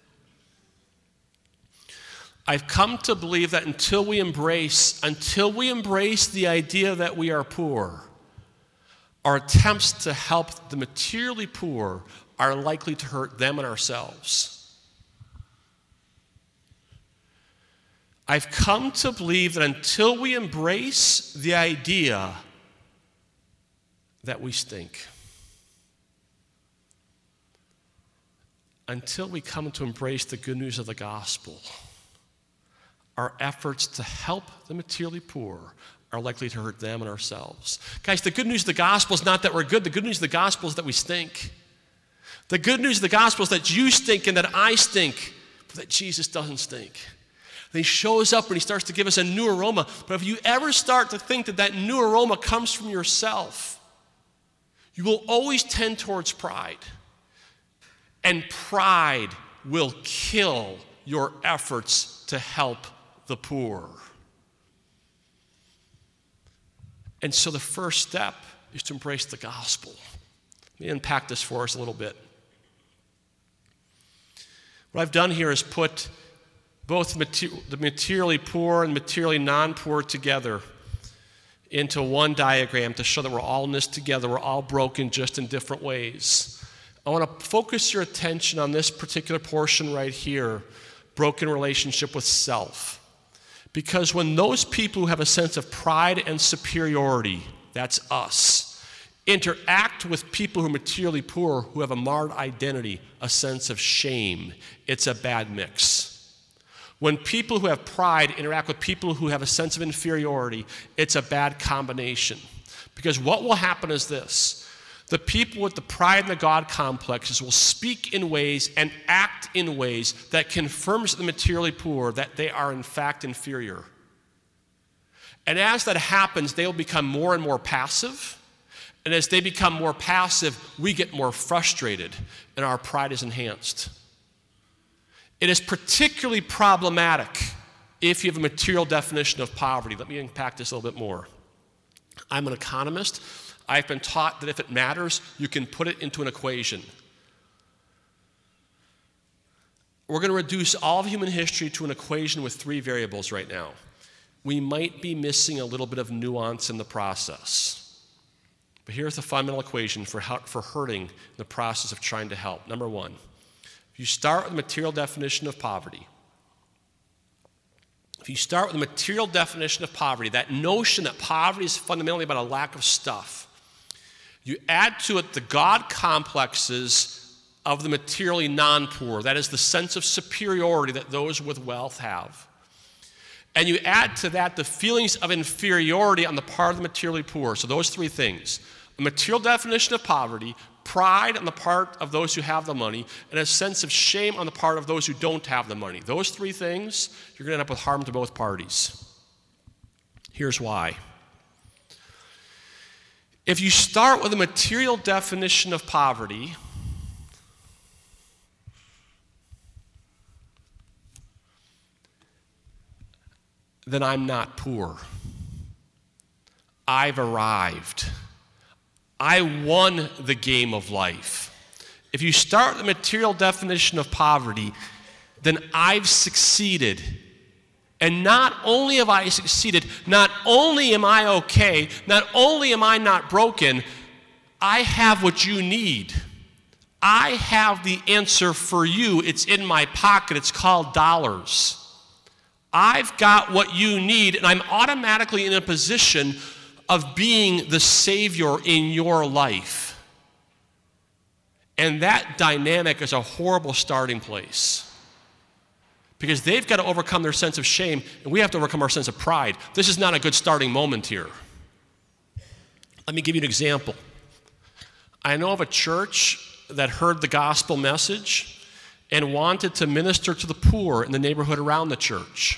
I've come to believe that until we embrace, until we embrace the idea that we are poor, our attempts to help the materially poor are likely to hurt them and ourselves. I've come to believe that until we embrace the idea that we stink, until we come to embrace the good news of the gospel, our efforts to help the materially poor are likely to hurt them and ourselves. Guys, the good news of the gospel is not that we're good. The good news of the gospel is that we stink. The good news of the gospel is that you stink and that I stink, but that Jesus doesn't stink. And he shows up and he starts to give us a new aroma. But if you ever start to think that that new aroma comes from yourself, you will always tend towards pride. And pride will kill your efforts to help the poor. And so the first step is to embrace the gospel. Let me unpack this for us a little bit. What I've done here is put both the materially poor and materially non-poor together into one diagram to show that we're all in this together. We're all broken, just in different ways. I want to focus your attention on this particular portion right here, broken relationship with self. Because when those people who have a sense of pride and superiority, that's us, interact with people who are materially poor, who have a marred identity, a sense of shame, it's a bad mix. When people who have pride interact with people who have a sense of inferiority, it's a bad combination. Because what will happen is this. The people with the pride and the God complexes will speak in ways and act in ways that confirms to the materially poor that they are in fact inferior. And as that happens, they will become more and more passive. And as they become more passive, we get more frustrated and our pride is enhanced. It is particularly problematic if you have a material definition of poverty. Let me unpack this a little bit more. I'm an economist. I've been taught that if it matters, you can put it into an equation. We're going to reduce all of human history to an equation with three variables right now. We might be missing a little bit of nuance in the process. But here's the fundamental equation for, how, for hurting the process of trying to help. Number one, if you start with the material definition of poverty, if you start with the material definition of poverty, that notion that poverty is fundamentally about a lack of stuff, you add to it the God complexes of the materially non-poor, that is the sense of superiority that those with wealth have. And you add to that the feelings of inferiority on the part of the materially poor. So those three things, a material definition of poverty, pride on the part of those who have the money, and a sense of shame on the part of those who don't have the money. Those three things, you're going to end up with harm to both parties. Here's why. If you start with a material definition of poverty, then I'm not poor. I've arrived. I won the game of life. If you start with the material definition of poverty, then I've succeeded. And not only have I succeeded, not only am I okay, not only am I not broken, I have what you need. I have the answer for you. It's in my pocket. It's called dollars. I've got what you need, and I'm automatically in a position of being the Savior in your life. And that dynamic is a horrible starting place. Because they've got to overcome their sense of shame, and we have to overcome our sense of pride. This is not a good starting moment here. Let me give you an example. I know of a church that heard the gospel message and wanted to minister to the poor in the neighborhood around the church.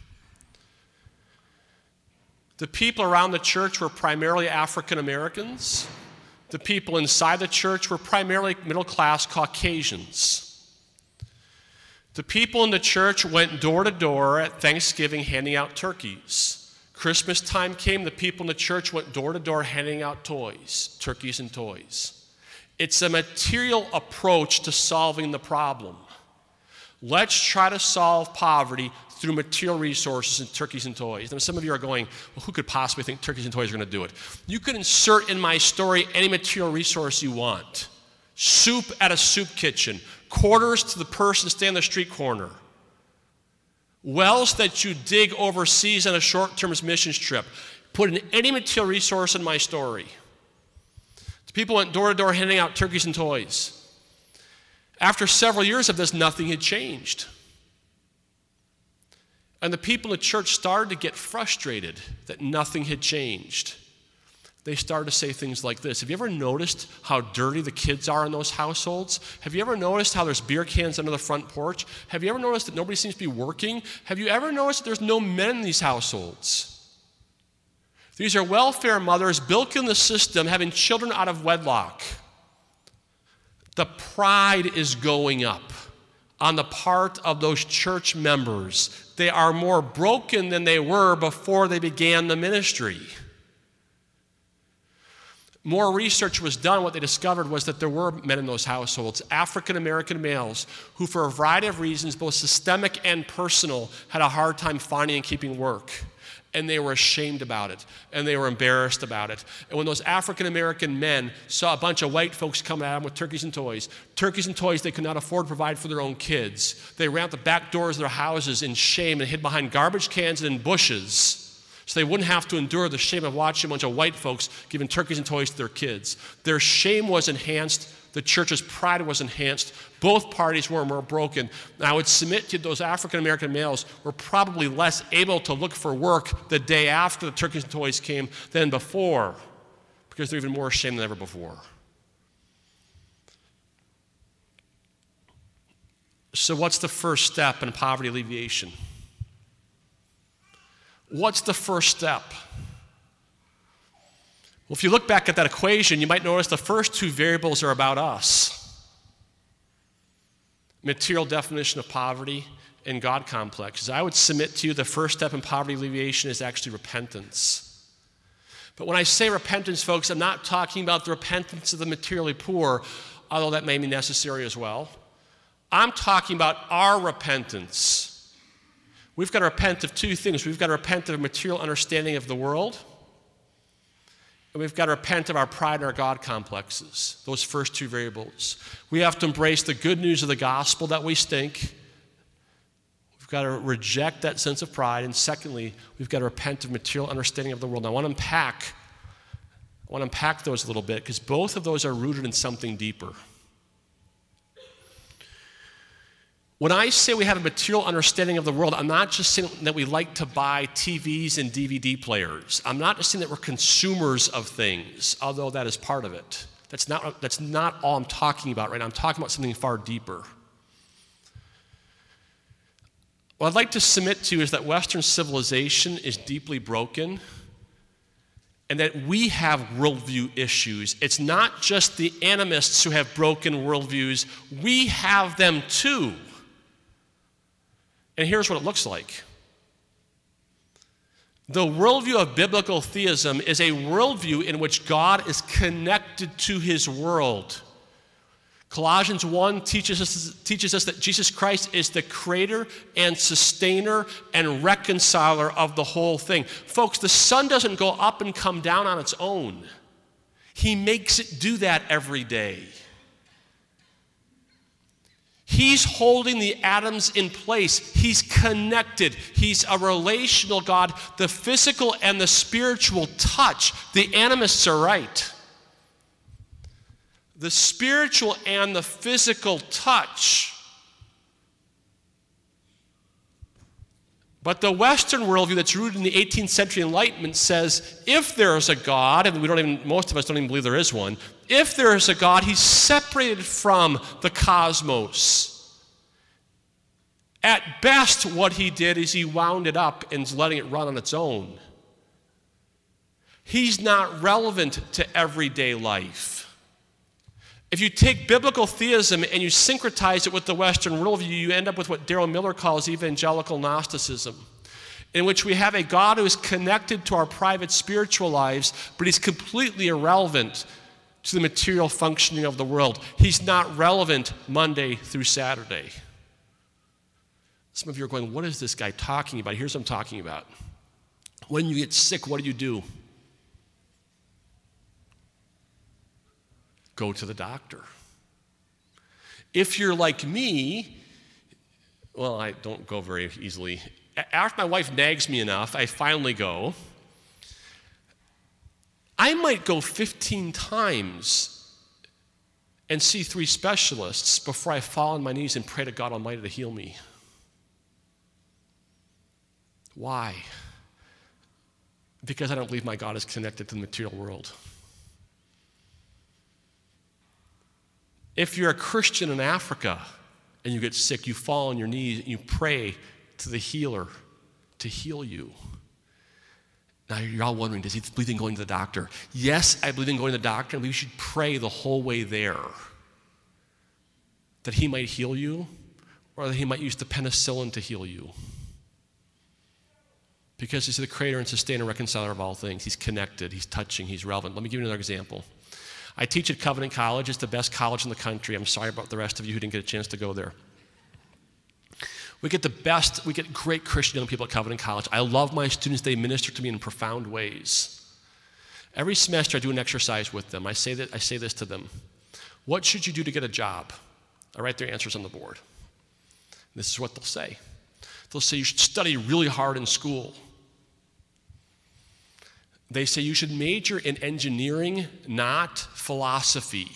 The people around the church were primarily African Americans. The people inside the church were primarily middle-class Caucasians. The people in the church went door to door at Thanksgiving handing out turkeys. Christmas time came, the people in the church went door to door handing out toys, turkeys and toys. It's a material approach to solving the problem. Let's try to solve poverty through material resources and turkeys and toys. Now, some of you are going, well, who could possibly think turkeys and toys are going to do it? You could insert in my story any material resource you want. Soup at a soup kitchen, quarters to the person standing on the street corner, wells that you dig overseas on a short-term missions trip. Put in any material resource in my story. The people went door to door handing out turkeys and toys. After several years of this, nothing had changed. And the people in the church started to get frustrated that nothing had changed. They started to say things like this. Have you ever noticed how dirty the kids are in those households? Have you ever noticed how there's beer cans under the front porch? Have you ever noticed that nobody seems to be working? Have you ever noticed that there's no men in these households? These are welfare mothers built in the system, having children out of wedlock. The pride is going up on the part of those church members. They are more broken than they were before they began the ministry. More research was done. What they discovered was that there were men in those households, African American males, who for a variety of reasons, both systemic and personal, had a hard time finding and keeping work. And they were ashamed about it, and they were embarrassed about it. And when those African American men saw a bunch of white folks come at them with turkeys and toys, turkeys and toys they could not afford to provide for their own kids, they ran out the back doors of their houses in shame and hid behind garbage cans and in bushes, so they wouldn't have to endure the shame of watching a bunch of white folks giving turkeys and toys to their kids. Their shame was enhanced. The church's pride was enhanced. Both parties were more broken. And I would submit to you those African-American males were probably less able to look for work the day after the turkeys and toys came than before, because they're even more ashamed than ever before. So what's the first step in poverty alleviation? What's the first step? Well, if you look back at that equation, you might notice the first two variables are about us. Material definition of poverty and God complexes. I would submit to you the first step in poverty alleviation is actually repentance. But when I say repentance, folks, I'm not talking about the repentance of the materially poor, although that may be necessary as well. I'm talking about our repentance. We've got to repent of two things. We've got to repent of material understanding of the world, and we've got to repent of our pride and our God complexes, those first two variables. We have to embrace the good news of the gospel that we stink. We've got to reject that sense of pride. And secondly, we've got to repent of material understanding of the world. Now, I want to unpack, I want to unpack those a little bit, because both of those are rooted in something deeper. When I say we have a material understanding of the world, I'm not just saying that we like to buy T Vs and D V D players. I'm not just saying that we're consumers of things, although that is part of it. That's not, that's not all I'm talking about right now. I'm talking about something far deeper. What I'd like to submit to you is that Western civilization is deeply broken, and that we have worldview issues. It's not just the animists who have broken worldviews. We have them too. And here's what it looks like. The worldview of biblical theism is a worldview in which God is connected to his world. Colossians one teaches us, teaches us that Jesus Christ is the creator and sustainer and reconciler of the whole thing. Folks, the sun doesn't go up and come down on its own. He makes it do that every day. He's holding the atoms in place. He's connected. He's a relational God. The physical and the spiritual touch. The animists are right. The spiritual and the physical touch. But the Western worldview that's rooted in the eighteenth century Enlightenment says if there is a God, and we don't even, most of us don't even believe there is one, if there is a God, he's separated from the cosmos. At best, what he did is he wound it up and is letting it run on its own. He's not relevant to everyday life. If you take biblical theism and you syncretize it with the Western worldview, you end up with what Darrell Miller calls evangelical Gnosticism, in which we have a God who is connected to our private spiritual lives, but he's completely irrelevant to the material functioning of the world. He's not relevant Monday through Saturday. Some of you are going, what is this guy talking about? Here's what I'm talking about. When you get sick, what do you do? Go to the doctor. If you're like me, well, I don't go very easily. After my wife nags me enough, I finally go. I might go fifteen times and see three specialists before I fall on my knees and pray to God Almighty to heal me. Why? Because I don't believe my God is connected to the material world. If you're a Christian in Africa and you get sick, you fall on your knees and you pray to the healer to heal you. Now you're all wondering, does he believe in going to the doctor? Yes, I believe in going to the doctor. I believe you should pray the whole way there. That he might heal you, or that he might use the penicillin to heal you. Because he's the creator and sustainer and reconciler of all things. He's connected, he's touching, he's relevant. Let me give you another example. I teach at Covenant College. It's the best college in the country. I'm sorry about the rest of you who didn't get a chance to go there. We get the best, we get great Christian young people at Covenant College. I love my students. They minister to me in profound ways. Every semester I do an exercise with them. I say that I say this to them. What should you do to get a job? I write their answers on the board. This is what they'll say. They'll say you should study really hard in school. They say you should major in engineering, not philosophy.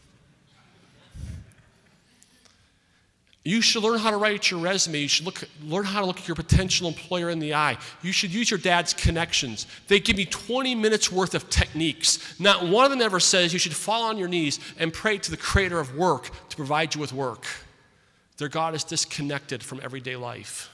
You should learn how to write your resume. You should look, learn how to look at your potential employer in the eye. You should use your dad's connections. They give me twenty minutes worth of techniques. Not one of them ever says you should fall on your knees and pray to the creator of work to provide you with work. Their God is disconnected from everyday life.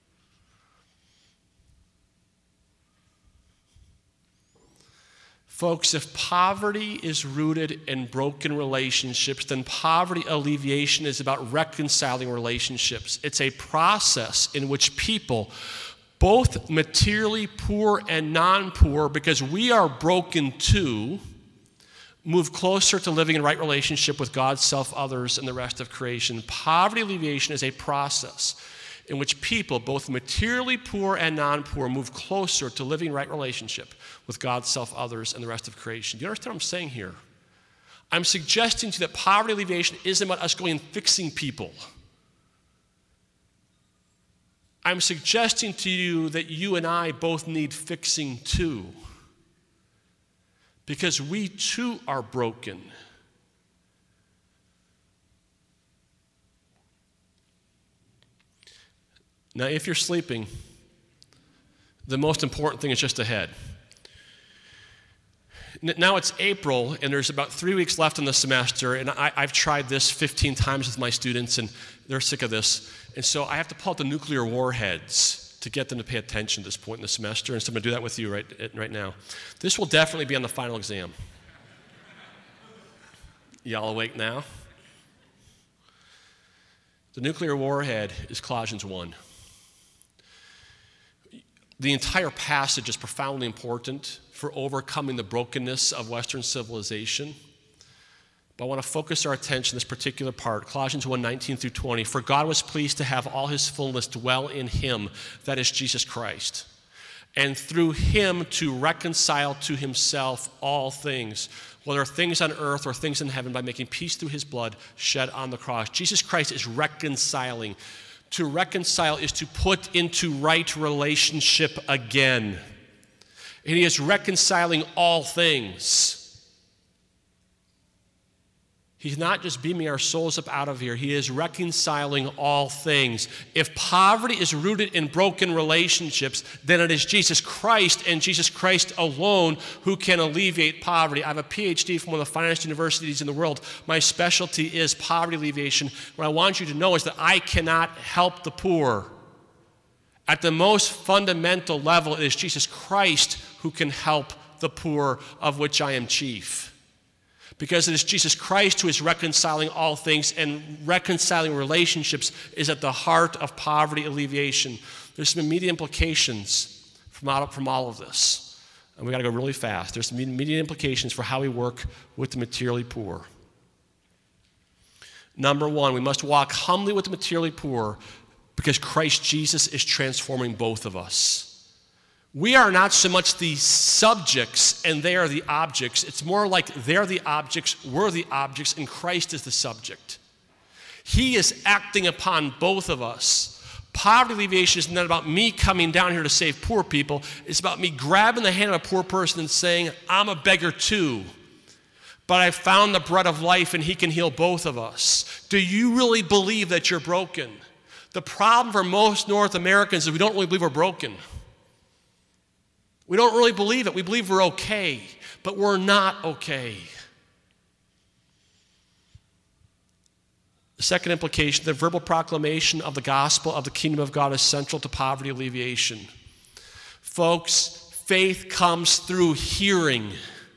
Folks, if poverty is rooted in broken relationships, then poverty alleviation is about reconciling relationships. It's a process in which people, both materially poor and non-poor, because we are broken too, move closer to living in right relationship with God, self, others, and the rest of creation. Poverty alleviation is a process in which people, both materially poor and non-poor, move closer to living in right relationship with God, self, others, and the rest of creation. Do you understand what I'm saying here? I'm suggesting to you that poverty alleviation isn't about us going and fixing people. I'm suggesting to you that you and I both need fixing too. Because we too are broken. Now, if you're sleeping, the most important thing is just ahead. Now it's April, and there's about three weeks left in the semester, and I, I've tried this fifteen times with my students, and they're sick of this. And so I have to pull out the nuclear warheads to get them to pay attention at this point in the semester, and so I'm going to do that with you right, right now. This will definitely be on the final exam. Y'all awake now? The nuclear warhead is Colossians one. The entire passage is profoundly important for overcoming the brokenness of Western civilization. But I want to focus our attention on this particular part, Colossians one, nineteen through twenty. For God was pleased to have all his fullness dwell in him, that is Jesus Christ. and through him to reconcile to himself all things, whether things on earth or things in heaven, by making peace through his blood shed on the cross. Jesus Christ is reconciling. To reconcile is to put into right relationship again. And he is reconciling all things. He's not just beaming our souls up out of here. He is reconciling all things. If poverty is rooted in broken relationships, then it is Jesus Christ and Jesus Christ alone who can alleviate poverty. I have a P H D from one of the finest universities in the world. My specialty is poverty alleviation. What I want you to know is that I cannot help the poor. At the most fundamental level, it is Jesus Christ who can help the poor, of which I am chief. Because it is Jesus Christ who is reconciling all things, and reconciling relationships is at the heart of poverty alleviation. There's some immediate implications from, out, from all of this. And we got to go really fast. There's some immediate implications for how we work with the materially poor. Number one, we must walk humbly with the materially poor because Christ Jesus is transforming both of us. We are not so much the subjects and they are the objects. It's more like they're the objects, we're the objects, and Christ is the subject. He is acting upon both of us. Poverty alleviation is not about me coming down here to save poor people. It's about me grabbing the hand of a poor person and saying, I'm a beggar too, but I found the bread of life and he can heal both of us. Do you really believe that you're broken? The problem for most North Americans is we don't really believe we're broken. We don't really believe it. We believe we're okay, but we're not okay. The second implication, the verbal proclamation of the gospel of the kingdom of God is central to poverty alleviation. Folks, faith comes through hearing.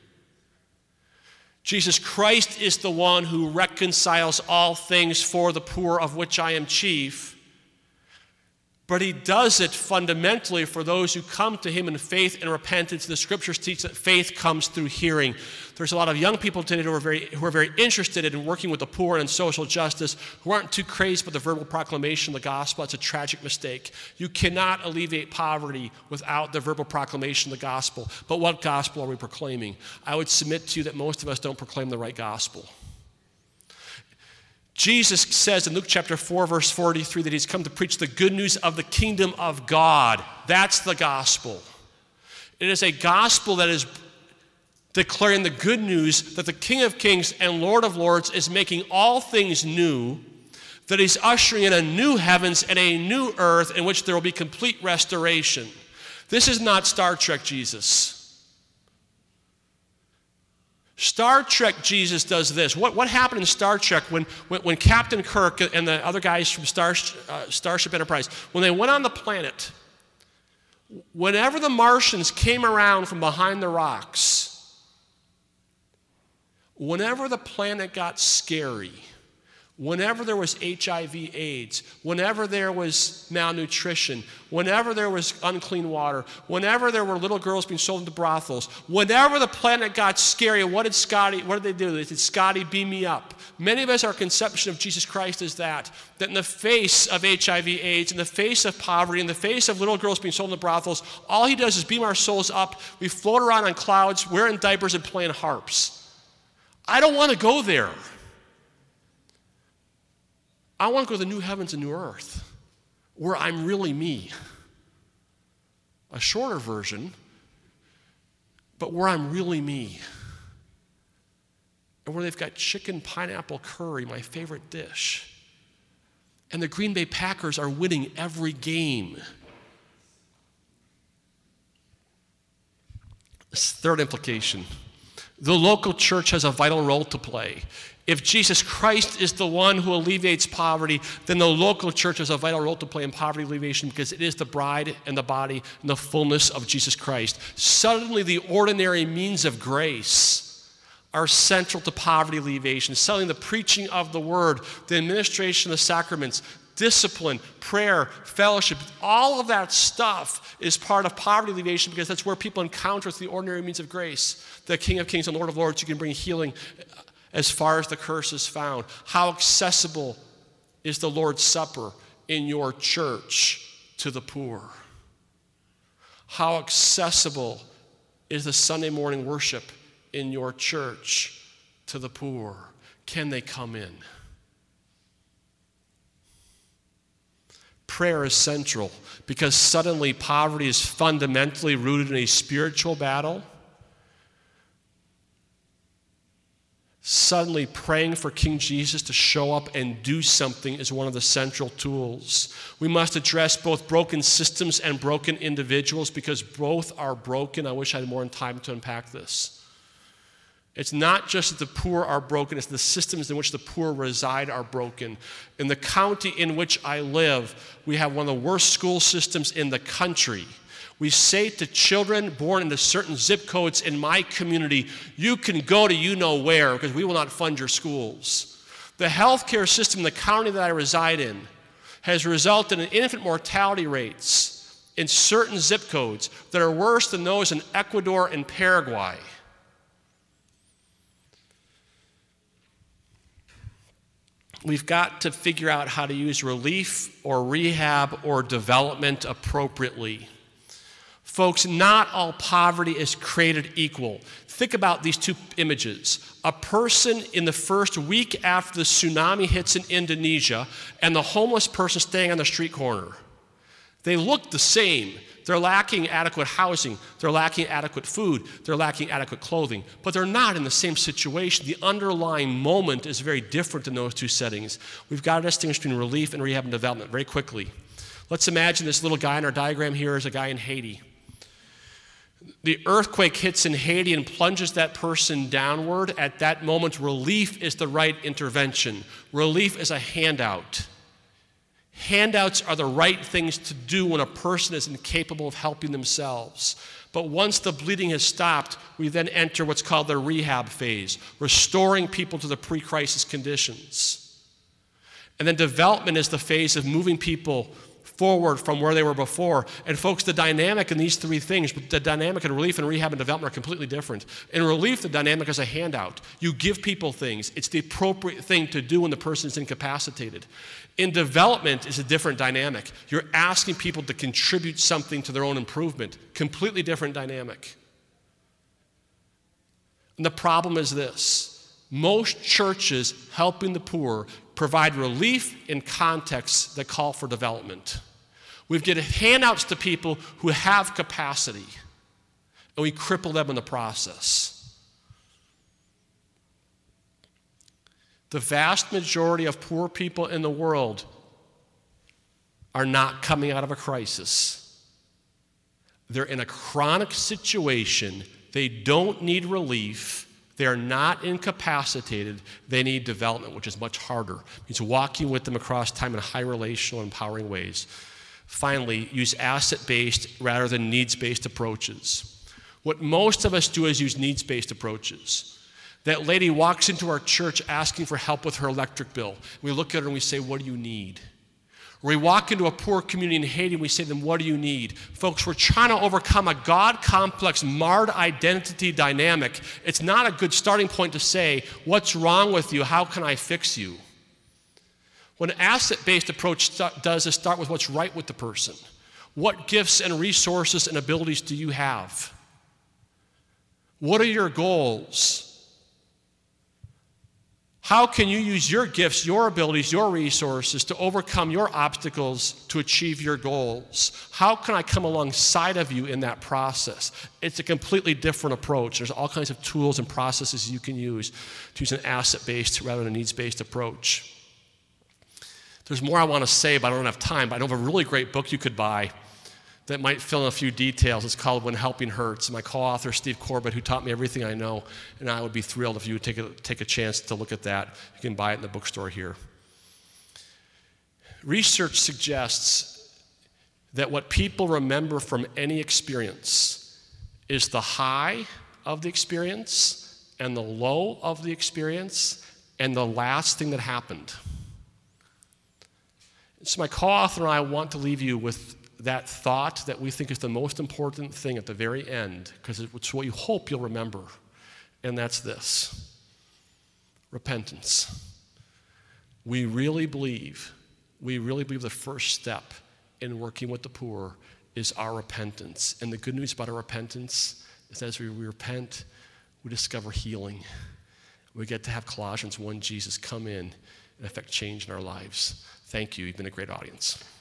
Jesus Christ is the one who reconciles all things for the poor, of which I am chief. But he does it fundamentally for those who come to him in faith and repentance. The scriptures teach that faith comes through hearing. There's a lot of young people today who are very, who are very interested in working with the poor and social justice, who aren't too crazy about the verbal proclamation of the gospel. It's a tragic mistake. You cannot alleviate poverty without the verbal proclamation of the gospel. But what gospel are we proclaiming? I would submit to you that most of us don't proclaim the right gospel. Jesus says in Luke chapter four, verse forty-three, that he's come to preach the good news of the kingdom of God. That's the gospel. It is a gospel that is declaring the good news that the King of Kings and Lord of Lords is making all things new, that he's ushering in a new heavens and a new earth in which there will be complete restoration. This is not Star Trek Jesus. Star Trek Jesus does this. What, what happened in Star Trek when, when, when Captain Kirk and the other guys from Star, uh, Starship Enterprise, when they went on the planet, whenever the Martians came around from behind the rocks, whenever the planet got scary, whenever there was H I V AIDS, whenever there was malnutrition, whenever there was unclean water, whenever there were little girls being sold into brothels, whenever the planet got scary, what did Scotty, what did they do? They said, Scotty, beam me up. Many of us, our conception of Jesus Christ is that, that in the face of H I V AIDS, in the face of poverty, in the face of little girls being sold into brothels, all he does is beam our souls up. We float around on clouds, wearing diapers and playing harps. I don't want to go there. I want to go to the new heavens and new earth, where I'm really me. A shorter version, but where I'm really me. And where they've got chicken pineapple curry, my favorite dish. And the Green Bay Packers are winning every game. Third implication, the local church has a vital role to play. If Jesus Christ is the one who alleviates poverty, then the local church has a vital role to play in poverty alleviation because it is the bride and the body and the fullness of Jesus Christ. Suddenly, the ordinary means of grace are central to poverty alleviation. Suddenly, the preaching of the word, the administration of the sacraments, discipline, prayer, fellowship, all of that stuff is part of poverty alleviation because that's where people encounter the ordinary means of grace. The King of Kings and Lord of Lords, you can bring healing as far as the curse is found. How accessible is the Lord's Supper in your church to the poor? How accessible is the Sunday morning worship in your church to the poor? Can they come in? Prayer is central because suddenly poverty is fundamentally rooted in a spiritual battle. Suddenly praying for King Jesus to show up and do something is one of the central tools. We must address both broken systems and broken individuals because both are broken. I wish I had more time to unpack this. It's not just that the poor are broken, it's the systems in which the poor reside are broken. In the county in which I live, we have one of the worst school systems in the country. We say to children born into certain zip codes in my community, you can go to you know where because we will not fund your schools. The healthcare system in the county that I reside in has resulted in infant mortality rates in certain zip codes that are worse than those in Ecuador and Paraguay. We've got to figure out how to use relief or rehab or development appropriately. Folks, not all poverty is created equal. Think about these two images. A person in the first week after the tsunami hits in Indonesia and the homeless person staying on the street corner. They look the same. They're lacking adequate housing. They're lacking adequate food. They're lacking adequate clothing. But they're not in the same situation. The underlying moment is very different in those two settings. We've got to distinguish between relief and rehab and development very quickly. Let's imagine this little guy in our diagram here is a guy in Haiti. The earthquake hits in Haiti and plunges that person downward. At that moment, relief is the right intervention. Relief is a handout. Handouts are the right things to do when a person is incapable of helping themselves. But once the bleeding has stopped, we then enter what's called the rehab phase, restoring people to the pre-crisis conditions. And then development is the phase of moving people forward from where they were before. And folks, the dynamic in these three things, the dynamic in relief and rehab and development are completely different. In relief, the dynamic is a handout. You give people things. It's the appropriate thing to do when the person is incapacitated. In development is a different dynamic. You're asking people to contribute something to their own improvement. Completely different dynamic. And the problem is this. Most churches helping the poor provide relief in contexts that call for development. We've given handouts to people who have capacity, and we cripple them in the process. The vast majority of poor people in the world are not coming out of a crisis. They're in a chronic situation. They don't need relief. They are not incapacitated. They need development, which is much harder. It means walking with them across time in high relational, empowering ways. Finally, use asset-based rather than needs-based approaches. What most of us do is use needs-based approaches. That lady walks into our church asking for help with her electric bill. We look at her and we say, what do you need? Or we walk into a poor community in Haiti and we say to them, what do you need? Folks, we're trying to overcome a God complex, marred identity dynamic. It's not a good starting point to say, what's wrong with you? How can I fix you? What an asset-based approach st- does is start with what's right with the person. What gifts and resources and abilities do you have? What are your goals? How can you use your gifts, your abilities, your resources to overcome your obstacles to achieve your goals? How can I come alongside of you in that process? It's a completely different approach. There's all kinds of tools and processes you can use to use an asset-based rather than a needs-based approach. There's more I want to say, but I don't have time. But I know of a really great book you could buy that might fill in a few details. It's called When Helping Hurts. My co-author, Steve Corbett, who taught me everything I know, and I would be thrilled if you would take a, take a chance to look at that. You can buy it in the bookstore here. Research suggests that what people remember from any experience is the high of the experience and the low of the experience and the last thing that happened. So my co-author and I want to leave you with that thought that we think is the most important thing at the very end, because it's what you hope you'll remember, and that's this: repentance. We really believe, we really believe the first step in working with the poor is our repentance. And the good news about our repentance is that as we repent, we discover healing. We get to have Colossians one, Jesus come in and affect change in our lives. Thank you. You've been a great audience.